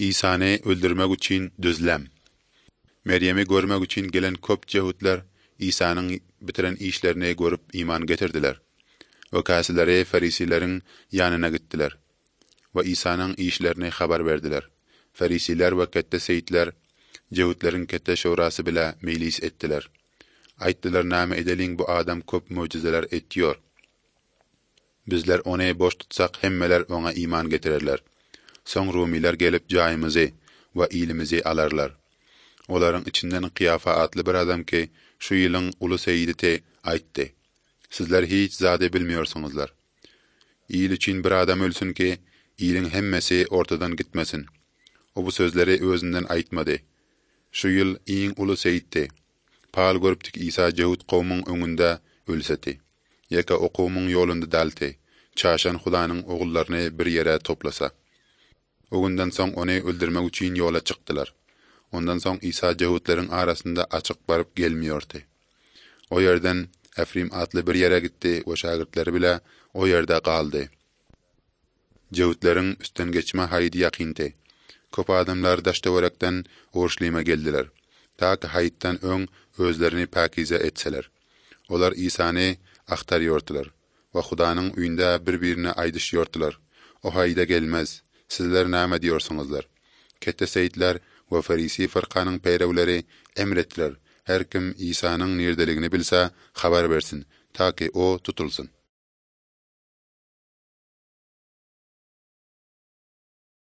İsa'nı öldürmek için düzlem. Meryem'i görmek için gelen köp Yahudlar İsa'nın bitiren işlerini görüp iman getirdiler. Ve kasileri Farisilerin yanına gittiler. Ve İsa'nın işlerini haber verdiler. Farisiler ve kette seyitler Yahudların kette şurası bile meclis ettiler. Aýtdylar, näme edelin bu adam köp mucizeler etdiyor. Bizler onu boş tutsak hemmeler ona iman getirerler. Soň Rumiler gelip jaýymyzy we ilimizi alarlar. Olaryň içinden Kıyafa adly bir adam ki şu ýylyň uly seyidi aýtdy. Sizler hiç zade bilmiyorsunuzlar. İyil için bir adam ölsün ki iyiliň hemmesi ortadan gitmesin. O bu sözleri özünden aýtmady. Şu ýyl iň uly seyitdi. Pal görüpdik İsa Jehud kowmyň öňünde ölseti. Ýeka o kowmyň ýolunda dalty. Çaşan Hudaňyň ogullaryny bir ýere toplasa. O günden soň onu öldürmek için yola çykdylar. Ondan soň İsa Jehudlaryň arasynda açyk baryp gelmiýordy. O ýerden Efrim atly bir ýere gitdi we şagirtleri bile o ýerde galdy. Jehudlaryň üstten geçme haýdy ýakyndy. Köp adamlar daştawarakdan Uruşlima geldiler. Ta ki haýytdan öň özlerini pakize etseler. Olar İsa'ny aktarýordylar we Hudaňyň üýünde bir-birine aýdyşýordylar. O haýda gelmez. Sizler näme diýorsuňuzlar? Kette seyitler we Farisi fırkanyň peýrewleri emretdiler. Her kim İsa'nın nerdeligini bilse haber versin, ta ki o tutulsun.